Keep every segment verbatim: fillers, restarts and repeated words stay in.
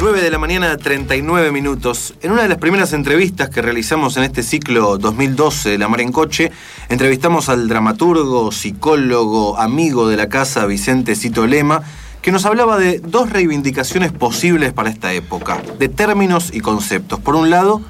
nueve de la mañana, treinta y nueve minutos. En una de las primeras entrevistas que realizamos en este ciclo dos mil doce de La Mar en Coche, entrevistamos al dramaturgo, psicólogo, amigo de la casa, Vicente Cito Lema, que nos hablaba de dos reivindicaciones posibles para esta época, de términos y conceptos. Por un lado,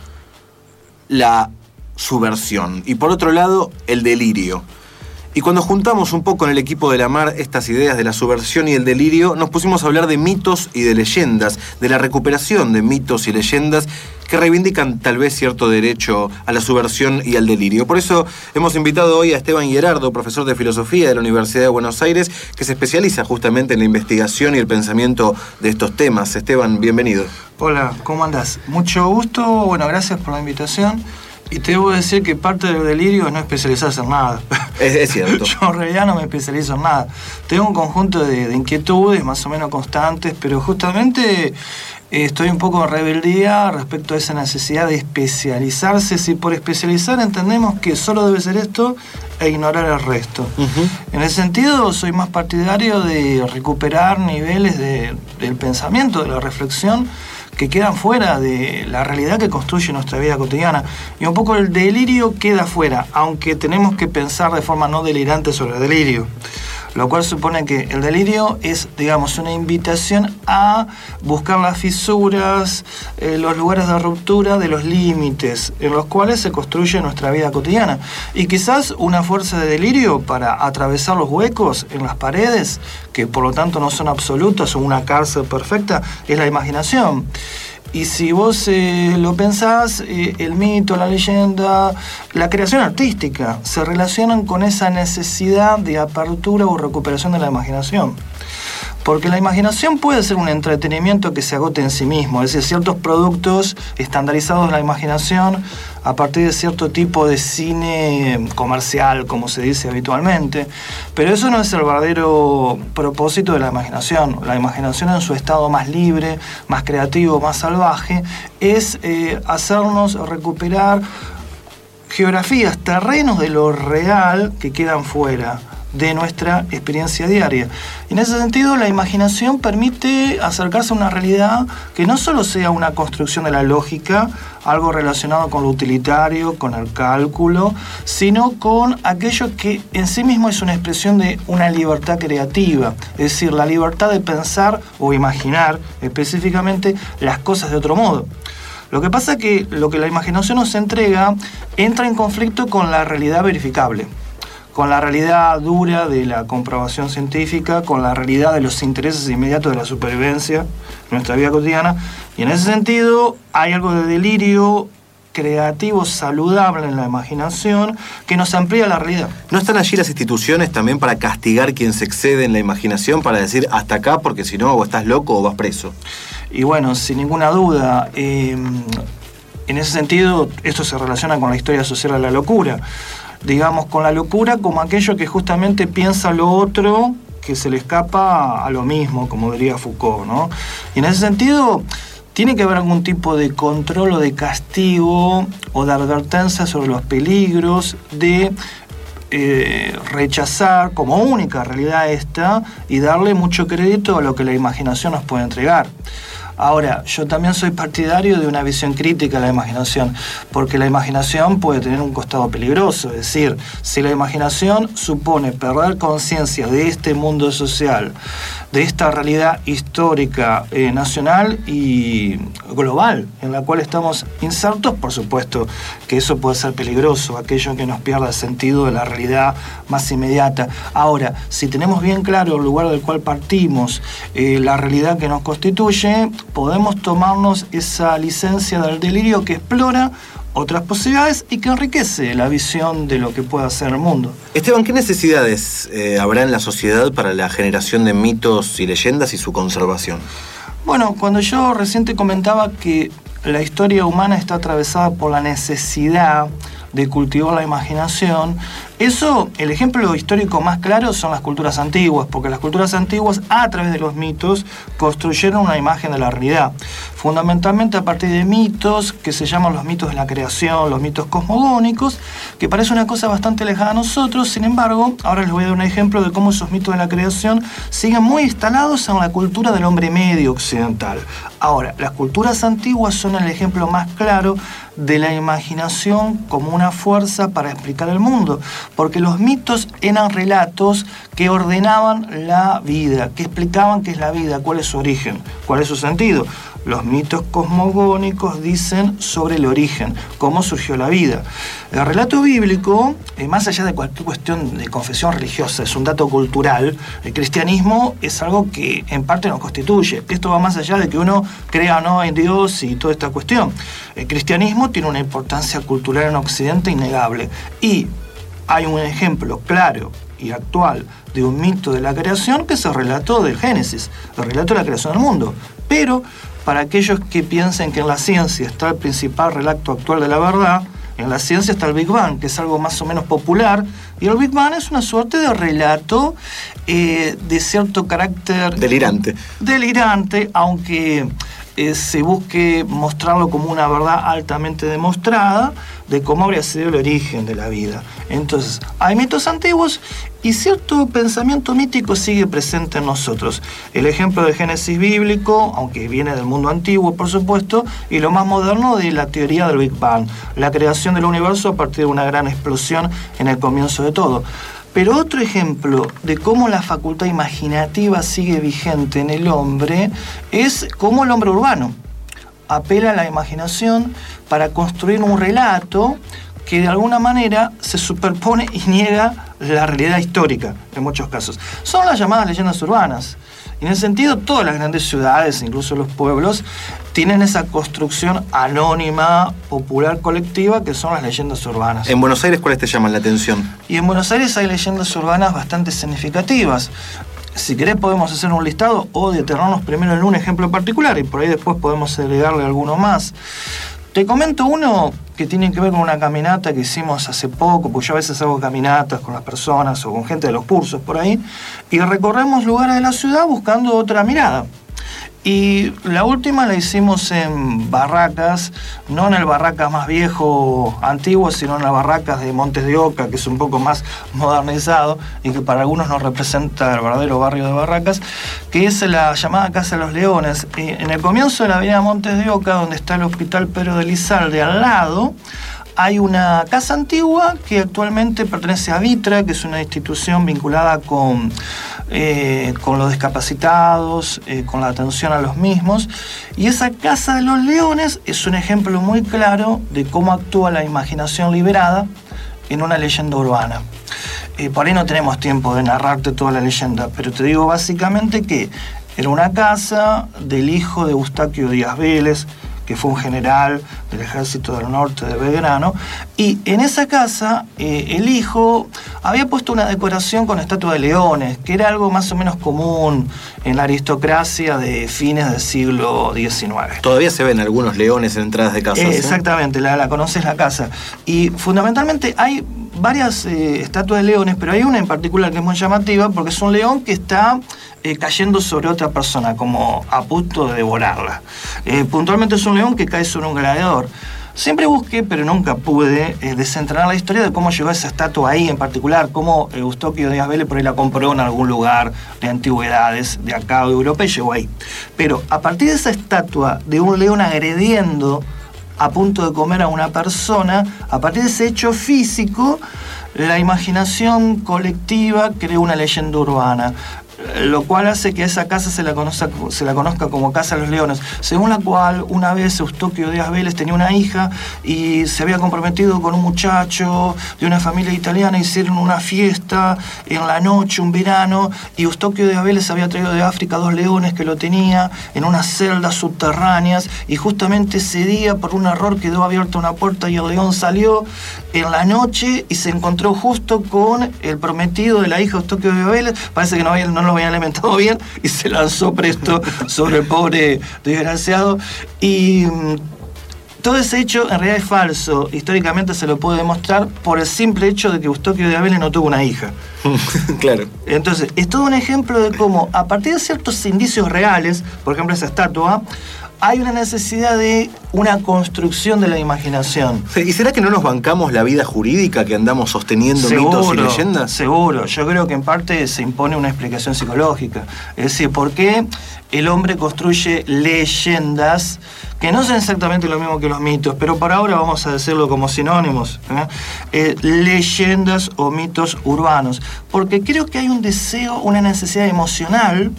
la subversión, y por otro lado, el delirio. Y cuando juntamos un poco en el equipo de La Mar estas ideas de la subversión y el delirio, nos pusimos a hablar de mitos y de leyendas, de la recuperación de mitos y leyendas que reivindican tal vez cierto derecho a la subversión y al delirio. Por eso hemos invitado hoy a Esteban Gerardo, profesor de filosofía de la Universidad de Buenos Aires, que se especializa justamente en la investigación y el pensamiento de estos temas. Esteban, bienvenido. Hola, ¿cómo andás? Mucho gusto, bueno, gracias por la invitación. Y te debo decir que parte del delirio es no especializarse en nada. Es, es cierto. Yo en realidad no me especializo en nada. Tengo un conjunto de, de inquietudes más o menos constantes, pero justamente eh, estoy un poco en rebeldía respecto a esa necesidad de especializarse. Si por especializar entendemos que solo debe ser esto e ignorar el resto. Uh-huh. En ese sentido, soy más partidario de recuperar niveles de, del pensamiento, de la reflexión, que quedan fuera de la realidad que construye nuestra vida cotidiana. Y un poco el delirio queda fuera, aunque tenemos que pensar de forma no delirante sobre el delirio. Lo cual supone que el delirio es, digamos, una invitación a buscar las fisuras, eh, los lugares de ruptura de los límites en los cuales se construye nuestra vida cotidiana. Y quizás una fuerza de delirio para atravesar los huecos en las paredes, que por lo tanto no son absolutas o una cárcel perfecta, es la imaginación. Y si vos eh, lo pensás, eh, el mito, la leyenda, la creación artística se relacionan con esa necesidad de apertura o recuperación de la imaginación. Porque la imaginación puede ser un entretenimiento que se agote en sí mismo, es decir, ciertos productos estandarizados de la imaginación a partir de cierto tipo de cine comercial, como se dice habitualmente. Pero eso no es el verdadero propósito de la imaginación. La imaginación en su estado más libre, más creativo, más salvaje, es eh, hacernos recuperar geografías, terrenos de lo real que quedan fuera de nuestra experiencia diaria. Y en ese sentido, la imaginación permite acercarse a una realidad que no solo sea una construcción de la lógica, algo relacionado con lo utilitario, con el cálculo, sino con aquello que en sí mismo es una expresión de una libertad creativa, es decir, la libertad de pensar o imaginar específicamente las cosas de otro modo. Lo que pasa es que lo que la imaginación nos entrega entra en conflicto con la realidad verificable, con la realidad dura de la comprobación científica, con la realidad de los intereses inmediatos de la supervivencia en nuestra vida cotidiana. Y en ese sentido hay algo de delirio creativo saludable en la imaginación que nos amplía la realidad. ¿No están allí las instituciones también para castigar quien se excede en la imaginación, para decir hasta acá, porque si no o estás loco o vas preso? Y bueno, sin ninguna duda, eh, en ese sentido esto se relaciona con la historia social de la locura. Digamos, con la locura como aquello que justamente piensa lo otro, que se le escapa a lo mismo, como diría Foucault, ¿no? Y en ese sentido, tiene que haber algún tipo de control o de castigo o de advertencia sobre los peligros de eh, rechazar como única realidad esta y darle mucho crédito a lo que la imaginación nos puede entregar. Ahora, yo también soy partidario de una visión crítica de la imaginación, porque la imaginación puede tener un costado peligroso. Es decir, si la imaginación supone perder conciencia de este mundo social, de esta realidad histórica, eh, nacional y global, en la cual estamos insertos, por supuesto que eso puede ser peligroso, aquello que nos pierda el sentido de la realidad más inmediata. Ahora, si tenemos bien claro el lugar del cual partimos, eh, la realidad que nos constituye, podemos tomarnos esa licencia del delirio que explora otras posibilidades y que enriquece la visión de lo que puede hacer el mundo. Esteban, ¿qué necesidades eh, habrá en la sociedad para la generación de mitos y leyendas y su conservación? Bueno, cuando yo recién te comentaba que la historia humana está atravesada por la necesidad de cultivar la imaginación, Eso, el ejemplo histórico más claro son las culturas antiguas, porque las culturas antiguas, a través de los mitos, construyeron una imagen de la realidad. Fundamentalmente a partir de mitos que se llaman los mitos de la creación, los mitos cosmogónicos, que parece una cosa bastante lejana a nosotros. Sin embargo, ahora les voy a dar un ejemplo de cómo esos mitos de la creación siguen muy instalados en la cultura del hombre medio occidental. Ahora, las culturas antiguas son el ejemplo más claro de la imaginación como una fuerza para explicar el mundo, porque los mitos eran relatos que ordenaban la vida, que explicaban qué es la vida, cuál es su origen, cuál es su sentido. Los mitos cosmogónicos dicen sobre el origen, cómo surgió la vida. El relato bíblico, eh, más allá de cualquier cuestión de confesión religiosa, es un dato cultural. El cristianismo es algo que en parte nos constituye. Esto va más allá de que uno crea o no en Dios y toda esta cuestión. El cristianismo tiene una importancia cultural en Occidente innegable. Y hay un ejemplo claro y actual de un mito de la creación que es el relato del Génesis, el relato de la creación del mundo. Pero para aquellos que piensen que en la ciencia está el principal relato actual de la verdad, en la ciencia está el Big Bang, que es algo más o menos popular, y el Big Bang es una suerte de relato eh, de cierto carácter... Delirante. Delirante, aunque eh, se busque mostrarlo como una verdad altamente demostrada de cómo habría sido el origen de la vida. Entonces, hay mitos antiguos y cierto pensamiento mítico sigue presente en nosotros. El ejemplo del Génesis bíblico, aunque viene del mundo antiguo, por supuesto, y lo más moderno de la teoría del Big Bang, la creación del universo a partir de una gran explosión en el comienzo de todo. Pero otro ejemplo de cómo la facultad imaginativa sigue vigente en el hombre es cómo el hombre urbano apela a la imaginación para construir un relato que de alguna manera se superpone y niega la realidad histórica en muchos casos. Son las llamadas leyendas urbanas. Y en ese sentido, todas las grandes ciudades, incluso los pueblos, tienen esa construcción anónima, popular, colectiva, que son las leyendas urbanas. En Buenos Aires, ¿cuáles te llaman la atención? Y en Buenos Aires hay leyendas urbanas bastante significativas. Si querés podemos hacer un listado o detenernos primero en un ejemplo particular y por ahí después podemos agregarle alguno más. Te comento uno que tiene que ver con una caminata que hicimos hace poco, porque yo a veces hago caminatas con las personas o con gente de los cursos por ahí, y recorremos lugares de la ciudad buscando otra mirada. Y la última la hicimos en Barracas, no en el Barracas más viejo, antiguo, sino en las Barracas de Montes de Oca, que es un poco más modernizado y que para algunos nos representa el verdadero barrio de Barracas, que es la llamada Casa de los Leones. Y en el comienzo de la avenida Montes de Oca, donde está el Hospital Pedro de Lizalde, al lado, hay una casa antigua que actualmente pertenece a Vitra, que es una institución vinculada con, eh, con los discapacitados, eh, con la atención a los mismos. Y esa Casa de los Leones es un ejemplo muy claro de cómo actúa la imaginación liberada en una leyenda urbana. Eh, por ahí no tenemos tiempo de narrarte toda la leyenda, pero te digo básicamente que era una casa del hijo de Eustaquio Díaz Vélez, que fue un general del Ejército del Norte de Belgrano, y en esa casa eh, el hijo había puesto una decoración con estatua de leones, que era algo más o menos común en la aristocracia de fines del siglo diecinueve. Todavía se ven algunos leones en entradas de casas. Eh, exactamente, la, la conoces la casa. Y fundamentalmente hay varias eh, estatuas de leones, pero hay una en particular que es muy llamativa porque es un león que está eh, cayendo sobre otra persona, como a punto de devorarla. Eh, puntualmente es un león que cae sobre un gladiador. Siempre busqué, pero nunca pude, eh, desentrañar la historia de cómo llegó esa estatua ahí en particular, cómo Eustaquio Díaz Vélez por ahí la compró en algún lugar de antigüedades de acá o de Europa y llegó ahí. Pero a partir de esa estatua de un león agrediendo a punto de comer a una persona, a partir de ese hecho físico, la imaginación colectiva creó una leyenda urbana, lo cual hace que a esa casa se la conozca, se la conozca como Casa de los Leones, según la cual una vez Eustaquio Díaz Vélez tenía una hija y se había comprometido con un muchacho de una familia italiana, hicieron una fiesta en la noche, un verano, y Eustaquio Díaz Vélez había traído de África dos leones que lo tenía en unas celdas subterráneas, y justamente ese día por un error quedó abierta una puerta y el león salió en la noche y se encontró justo con el prometido de la hija de Eustaquio Díaz Vélez. Parece que no, había, no lo habían alimentado bien y se lanzó presto sobre el pobre desgraciado. Y Todo ese hecho en realidad es falso. Históricamente se lo puedo demostrar por el simple hecho de que Eustoquio de Abele no tuvo una hija. Claro. Entonces, es todo un ejemplo de cómo, a partir de ciertos indicios reales, por ejemplo esa estatua, hay una necesidad de una construcción de la imaginación. ¿Y será que no nos bancamos la vida jurídica que andamos sosteniendo Seguro, mitos y leyendas? Seguro. Yo creo que en parte se impone una explicación psicológica. Es decir, ¿por qué el hombre construye leyendas que no son exactamente lo mismo que los mitos, pero por ahora vamos a decirlo como sinónimos? ¿eh? Eh, leyendas o mitos urbanos. Porque creo que hay un deseo, una necesidad emocional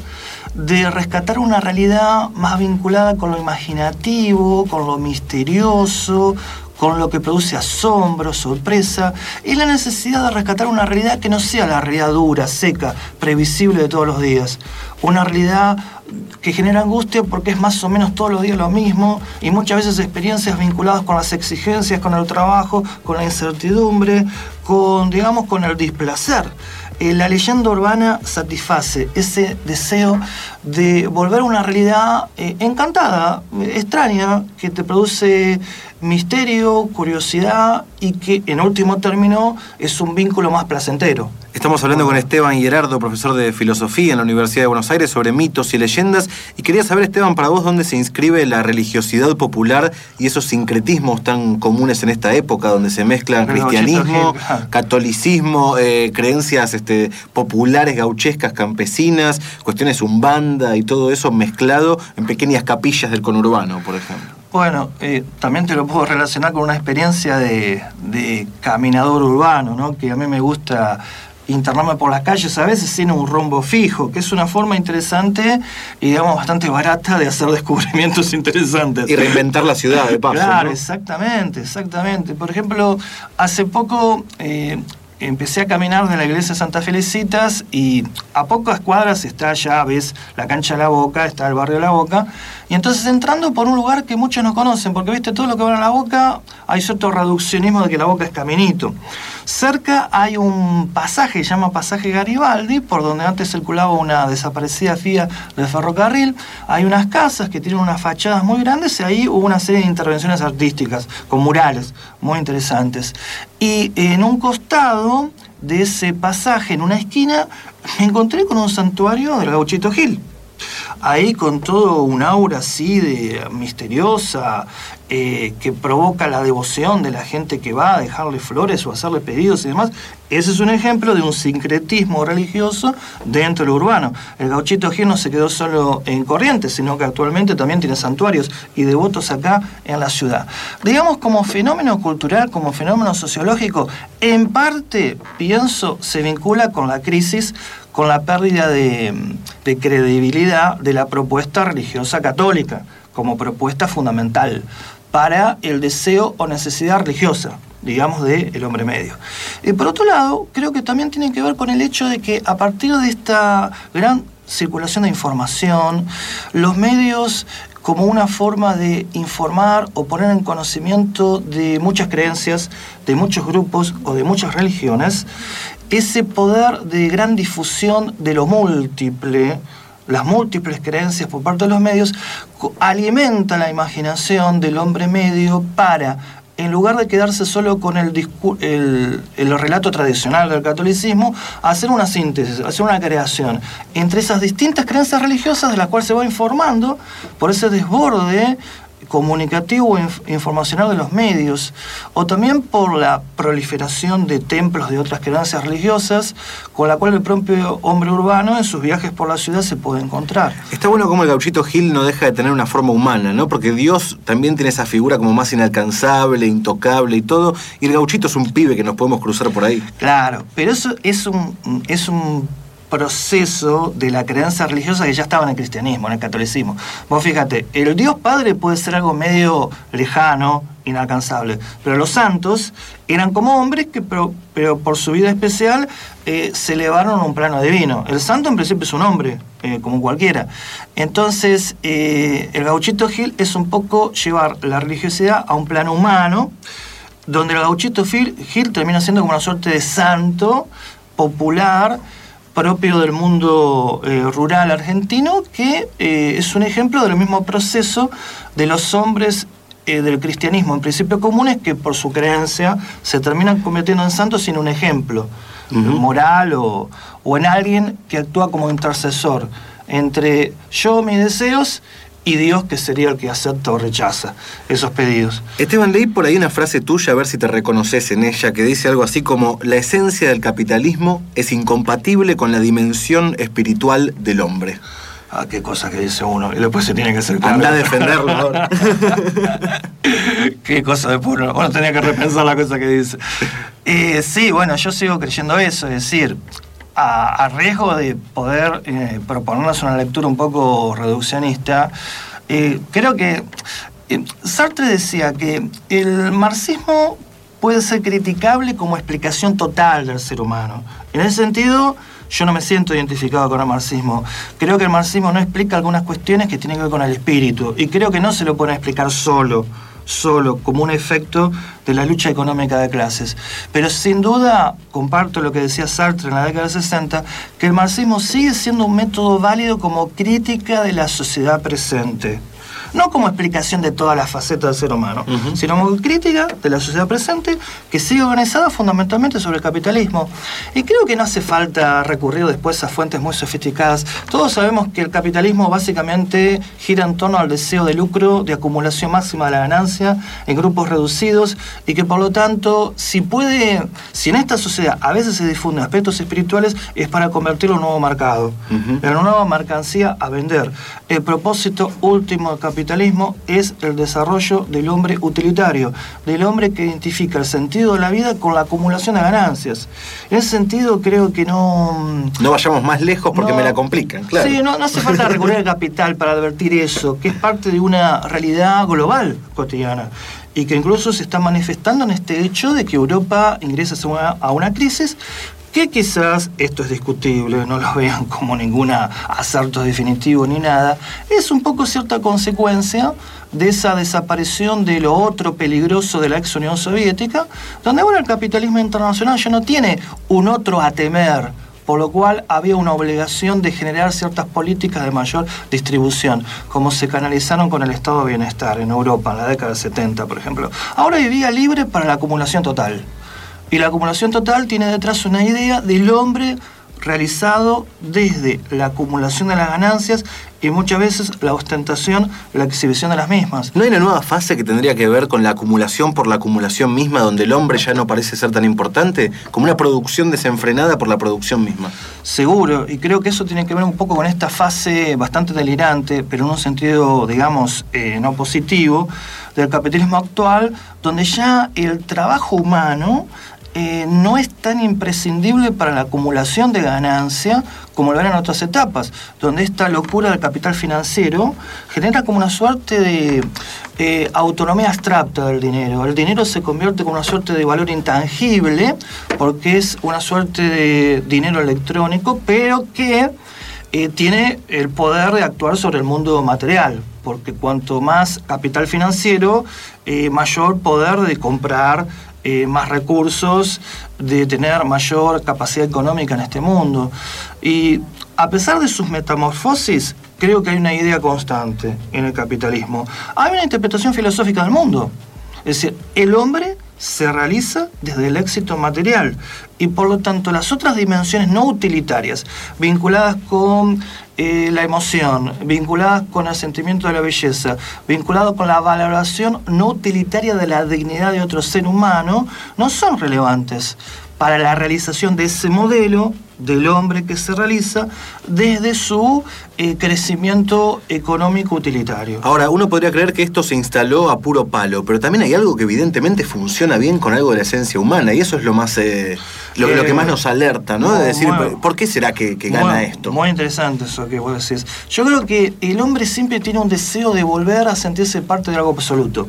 de rescatar una realidad más vinculada con lo imaginativo, con lo misterioso, con lo que produce asombro, sorpresa, y la necesidad de rescatar una realidad que no sea la realidad dura, seca, previsible de todos los días. Una realidad que genera angustia porque es más o menos todos los días lo mismo, y muchas veces experiencias vinculadas con las exigencias, con el trabajo, con la incertidumbre, con, digamos, con el displacer. Eh, la leyenda urbana satisface ese deseo de volver a una realidad eh, encantada, eh, extraña, que te produce misterio, curiosidad y que en último término es un vínculo más placentero. Estamos hablando con Esteban Gerardo, profesor de filosofía en la Universidad de Buenos Aires, sobre mitos y leyendas. Y quería saber, Esteban, para vos, ¿dónde se inscribe la religiosidad popular y esos sincretismos tan comunes en esta época, donde se mezclan Pero cristianismo, claro. catolicismo, eh, creencias este, populares, gauchescas, campesinas, cuestiones umbanda y todo eso mezclado en pequeñas capillas del conurbano, por ejemplo? Bueno, eh, también te lo puedo relacionar con una experiencia de, de caminador urbano, ¿no? Que a mí me gusta internarme por las calles a veces sin un rumbo fijo, que es una forma interesante y, digamos, bastante barata de hacer descubrimientos interesantes. Y reinventar la ciudad, de paso. Claro, ¿no? exactamente, exactamente. Por ejemplo, hace poco eh, empecé a caminar de la iglesia de Santa Felicitas y a pocas cuadras está, ya ves, la cancha de La Boca, está el barrio de La Boca, y entonces entrando por un lugar que muchos no conocen, porque viste, todo lo que va a La Boca, hay cierto reduccionismo de que La Boca es caminito. Cerca hay un pasaje, se llama Pasaje Garibaldi, por donde antes circulaba una desaparecida vía del ferrocarril. Hay unas casas que tienen unas fachadas muy grandes y ahí hubo una serie de intervenciones artísticas, con murales muy interesantes. Y en un costado de ese pasaje, en una esquina, me encontré con un santuario del Gauchito Gil. Ahí con todo un aura así de misteriosa, eh, que provoca la devoción de la gente que va a dejarle flores o hacerle pedidos y demás. Ese es un ejemplo de un sincretismo religioso dentro de lo urbano. El Gauchito Gil no se quedó solo en Corrientes, sino que actualmente también tiene santuarios y devotos acá en la ciudad. Digamos, como fenómeno cultural, como fenómeno sociológico, en parte, pienso, se vincula con la crisis, con la pérdida de, de credibilidad de la propuesta religiosa católica como propuesta fundamental para el deseo o necesidad religiosa, digamos, del hombre medio. Y por otro lado, creo que también tiene que ver con el hecho de que a partir de esta gran circulación de información, los medios, como una forma de informar o poner en conocimiento de muchas creencias, de muchos grupos o de muchas religiones, ese poder de gran difusión de lo múltiple, las múltiples creencias por parte de los medios, alimenta la imaginación del hombre medio para, en lugar de quedarse solo con el, el, el relato tradicional del catolicismo, hacer una síntesis, hacer una creación entre esas distintas creencias religiosas de las cuales se va informando por ese desborde comunicativo e informacional de los medios, o también por la proliferación de templos de otras creencias religiosas con la cual el propio hombre urbano en sus viajes por la ciudad se puede encontrar. Está bueno como el Gauchito Gil no deja de tener una forma humana, ¿no? Porque Dios también tiene esa figura como más inalcanzable, intocable y todo, y el Gauchito es un pibe que nos podemos cruzar por ahí. Claro, pero eso es un, es un proceso de la creencia religiosa que ya estaba en el cristianismo, en el catolicismo. Vos fíjate, el Dios Padre puede ser algo medio lejano, inalcanzable, pero los santos eran como hombres que, pero, pero por su vida especial, eh, se elevaron a un plano divino. El santo en principio es un hombre, eh, como cualquiera. Entonces, eh, el Gauchito Gil es un poco llevar la religiosidad a un plano humano, donde el Gauchito Gil, Gil termina siendo como una suerte de santo popular, propio del mundo eh, rural argentino, que eh, es un ejemplo del mismo proceso de los hombres eh, del cristianismo en principio comunes que por su creencia se terminan convirtiendo en santos sin un ejemplo uh-huh. moral o, o en alguien que actúa como intercesor entre yo, mis deseos, y Dios, que sería el que acepta o rechaza esos pedidos. Esteban, leí por ahí una frase tuya, a ver si te reconoces en ella, que dice algo así como: la esencia del capitalismo es incompatible con la dimensión espiritual del hombre. Ah, qué cosa que dice uno. Y después se tiene que hacer claro. Anda a defenderlo ahora. Qué cosa de puro. Uno tenía que repensar la cosa que dice. Eh, sí, bueno, yo sigo creyendo eso, es decir, a, a riesgo de poder eh, proponernos una lectura un poco reduccionista, eh, creo que eh, Sartre decía que el marxismo puede ser criticable como explicación total del ser humano. En ese sentido, yo no me siento identificado con el marxismo. Creo que el marxismo no explica algunas cuestiones que tienen que ver con el espíritu, y creo que no se lo puede explicar solo, solo como un efecto de la lucha económica de clases. Pero sin duda, comparto lo que decía Sartre en la década del sesenta, que el marxismo sigue siendo un método válido como crítica de la sociedad presente. No como explicación de todas las facetas del ser humano, uh-huh. sino como crítica de la sociedad presente que sigue organizada fundamentalmente sobre el capitalismo. Y creo que no hace falta recurrir después a fuentes muy sofisticadas. Todos sabemos que el capitalismo básicamente gira en torno al deseo de lucro, de acumulación máxima de la ganancia en grupos reducidos, y que por lo tanto, si puede, si en esta sociedad a veces se difunden aspectos espirituales, es para convertirlo en un nuevo mercado, uh-huh. en una nueva mercancía a vender. El propósito último del capitalismo capitalismo es el desarrollo del hombre utilitario, del hombre que identifica el sentido de la vida con la acumulación de ganancias. En ese sentido creo que no... No vayamos más lejos porque no, me la complican, claro. Sí, no, no hace falta recurrir al capital para advertir eso, que es parte de una realidad global cotidiana, y que incluso se está manifestando en este hecho de que Europa ingresa a una, a una crisis que quizás, esto es discutible, no lo vean como ningún acerto definitivo ni nada, es un poco cierta consecuencia de esa desaparición de lo otro peligroso de la ex Unión Soviética, donde ahora el capitalismo internacional ya no tiene un otro a temer, por lo cual había una obligación de generar ciertas políticas de mayor distribución, como se canalizaron con el estado de bienestar en Europa en la década del setenta, por ejemplo. Ahora hay vía libre para la acumulación total. Y la acumulación total tiene detrás una idea del hombre realizado desde la acumulación de las ganancias y muchas veces la ostentación, la exhibición de las mismas. ¿No hay una nueva fase que tendría que ver con la acumulación por la acumulación misma, donde el hombre ya no parece ser tan importante, como una producción desenfrenada por la producción misma? Seguro, y creo que eso tiene que ver un poco con esta fase bastante delirante, pero en un sentido, digamos, eh, no positivo, del capitalismo actual, donde ya el trabajo humano Eh, no es tan imprescindible para la acumulación de ganancia como lo era en otras etapas, donde esta locura del capital financiero genera como una suerte de eh, autonomía abstracta del dinero. El dinero se convierte como una suerte de valor intangible, porque es una suerte de dinero electrónico, pero que eh, tiene el poder de actuar sobre el mundo material, porque cuanto más capital financiero, eh, mayor poder de comprar Eh, más recursos, de tener mayor capacidad económica en este mundo. Y a pesar de sus metamorfosis, creo que hay una idea constante en el capitalismo. Hay una interpretación filosófica del mundo. Es decir, el hombre se realiza desde el éxito material, y por lo tanto las otras dimensiones no utilitarias, vinculadas con eh, la emoción, vinculadas con el sentimiento de la belleza, vinculadas con la valoración no utilitaria de la dignidad de otro ser humano, no son relevantes para la realización de ese modelo del hombre que se realiza desde su eh, crecimiento económico utilitario. Ahora, uno podría creer que esto se instaló a puro palo, pero también hay algo que evidentemente funciona bien con algo de la esencia humana, y eso es lo más eh, lo, eh, lo que más nos alerta, ¿no? Muy, de decir, muy, ¿por qué será que, que gana muy, esto? Muy interesante eso que vos decís. Yo creo que el hombre siempre tiene un deseo de volver a sentirse parte de algo absoluto.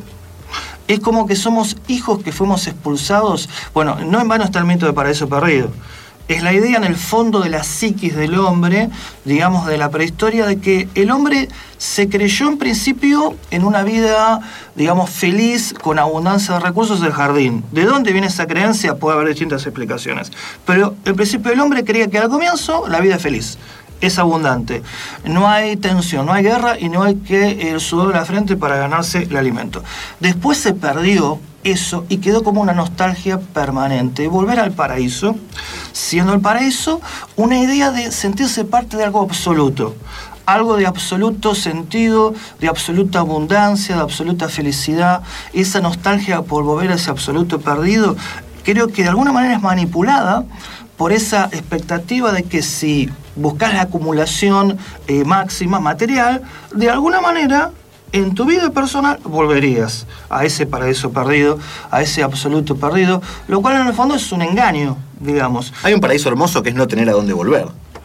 Es como que somos hijos que fuimos expulsados. Bueno, no en vano está el mito de paraíso perdido. Es la idea en el fondo de la psiquis del hombre, digamos, de la prehistoria, de que el hombre se creyó en principio en una vida, digamos, feliz, con abundancia de recursos del jardín. ¿De dónde viene esa creencia? Puede haber distintas explicaciones. Pero en principio el hombre creía que al comienzo la vida es feliz. es abundante. No hay tensión, no hay guerra y no hay que el sudor de la frente para ganarse el alimento. Después se perdió eso y quedó como una nostalgia permanente. Volver al paraíso, siendo el paraíso una idea de sentirse parte de algo absoluto. Algo de absoluto sentido, de absoluta abundancia, de absoluta felicidad. Esa nostalgia por volver a ese absoluto perdido, creo que de alguna manera es manipulada por esa expectativa de que si buscas la acumulación eh, máxima material, de alguna manera en tu vida personal volverías a ese paraíso perdido, a ese absoluto perdido, lo cual en el fondo es un engaño, digamos. Hay un paraíso hermoso que es no tener a dónde volver.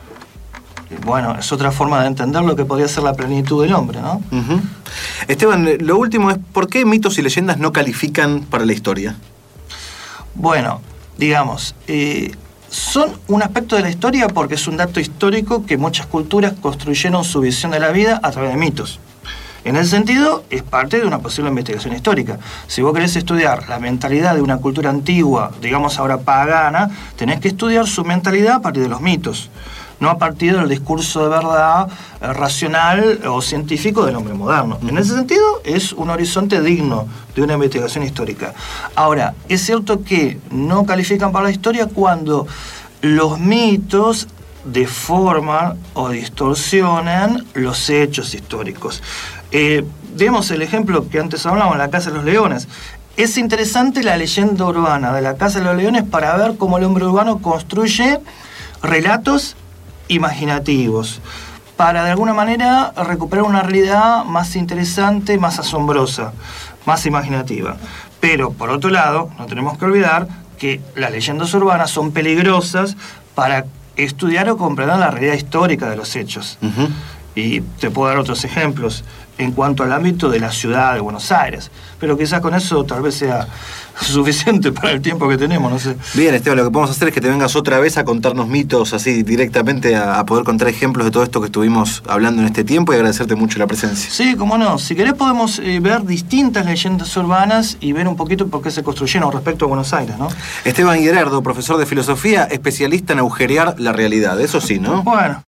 Bueno, es otra forma de entender lo que podría ser la plenitud del hombre, ¿no? Uh-huh. Esteban, lo último es, ¿por qué mitos y leyendas no califican para la historia? Bueno, digamos, eh, son un aspecto de la historia porque es un dato histórico que muchas culturas construyeron su visión de la vida a través de mitos. En ese sentido, es parte de una posible investigación histórica. Si vos querés estudiar la mentalidad de una cultura antigua, digamos ahora pagana, tenés que estudiar su mentalidad a partir de los mitos, no a partir del discurso de verdad eh, racional o científico del hombre moderno. En ese sentido, es un horizonte digno de una investigación histórica. Ahora, es cierto que no califican para la historia cuando los mitos deforman o distorsionan los hechos históricos. Eh, demos el ejemplo que antes hablábamos, la Casa de los Leones. Es interesante la leyenda urbana de la Casa de los Leones para ver cómo el hombre urbano construye relatos imaginativos para de alguna manera recuperar una realidad más interesante, más asombrosa, más imaginativa. Pero por otro lado, no tenemos que olvidar que las leyendas urbanas son peligrosas para estudiar o comprender la realidad histórica de los hechos. Uh-huh. Y te puedo dar otros ejemplos en cuanto al ámbito de la ciudad de Buenos Aires. Pero quizás con eso tal vez sea suficiente para el tiempo que tenemos, no sé. Bien, Esteban, lo que podemos hacer es que te vengas otra vez a contarnos mitos así directamente, a, a poder contar ejemplos de todo esto que estuvimos hablando en este tiempo y agradecerte mucho la presencia. Sí, cómo no. Si querés podemos eh, ver distintas leyendas urbanas y ver un poquito por qué se construyeron respecto a Buenos Aires, ¿no? Esteban Gerardo, profesor de filosofía, especialista en agujerear la realidad, eso sí, ¿no? Bueno.